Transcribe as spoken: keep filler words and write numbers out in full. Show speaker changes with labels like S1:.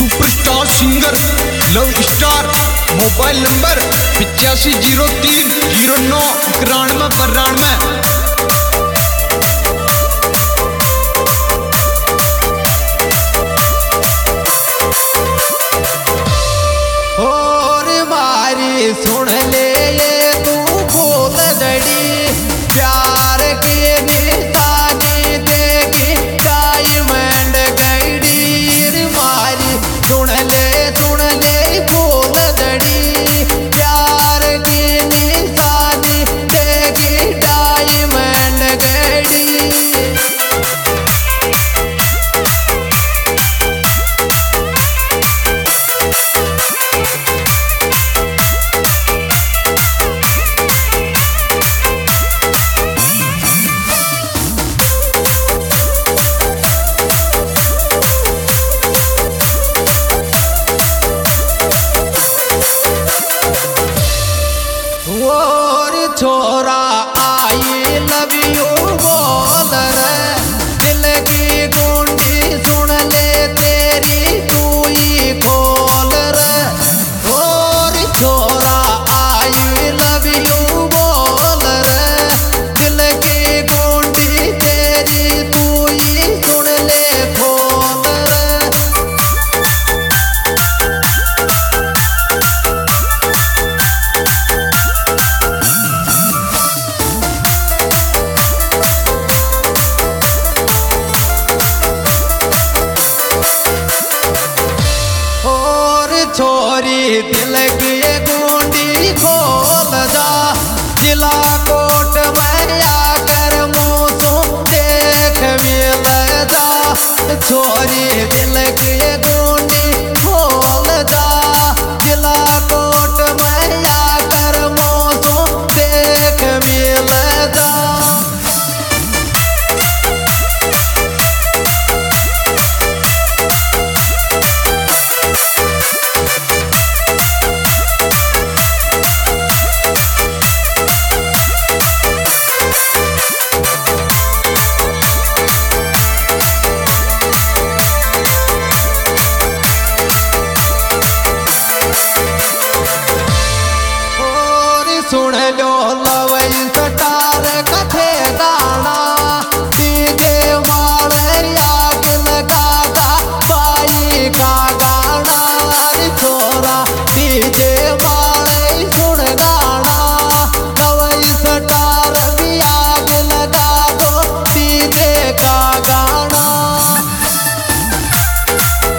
S1: Superstar singer love star. Mobile number पिचासी zero तीन zero नौ इक्यानवे बानवे।
S2: और मारी सुन ले ये तू बोल दड़ी प्यार की निशानी देगी डायमंड गड़ी। मारी सुन ले सुन ले बोल दड़ी प्यार की निशानी देगी डायमंड गड़ी। और छोरा आई लव यू बोल रे दिल की गुंडी सुन ले तेरी तू ही खोल रे। और छोरा आई लव यू बोल रे दिल की गुंडी तेरी तू ही सुन ले खोल रे। छोरी दिल की गुंडी खोल जा जिला कोट में आकर मुँह देख मिल जा। छोरी दिल की गुंडी